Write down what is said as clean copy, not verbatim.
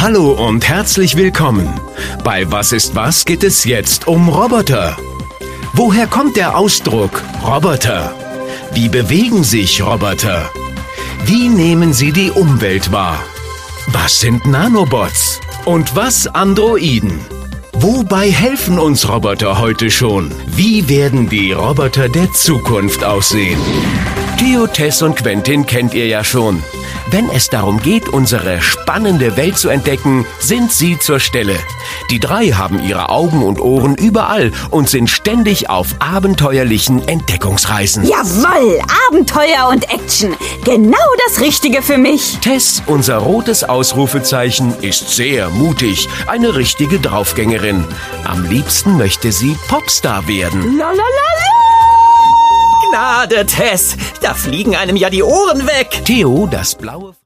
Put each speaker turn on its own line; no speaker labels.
Hallo und herzlich willkommen. Bei Was ist was geht es jetzt um Roboter. Woher kommt der Ausdruck Roboter? Wie bewegen sich Roboter? Wie nehmen sie die Umwelt wahr? Was sind Nanobots? Und was Androiden? Wobei helfen uns Roboter heute schon? Wie werden die Roboter der Zukunft aussehen? Theo, Tess und Quentin kennt ihr ja schon. Wenn es darum geht, unsere spannende Welt zu entdecken, sind sie zur Stelle. Die drei haben ihre Augen und Ohren überall und sind ständig auf abenteuerlichen Entdeckungsreisen.
Jawohl, Abenteuer und Action. Genau das Richtige für mich.
Tess, unser rotes Ausrufezeichen, ist sehr mutig, eine richtige Draufgängerin. Am liebsten möchte sie Popstar werden.
Gnade, Tess, da fliegen einem ja die Ohren weg.
Theo, das blaue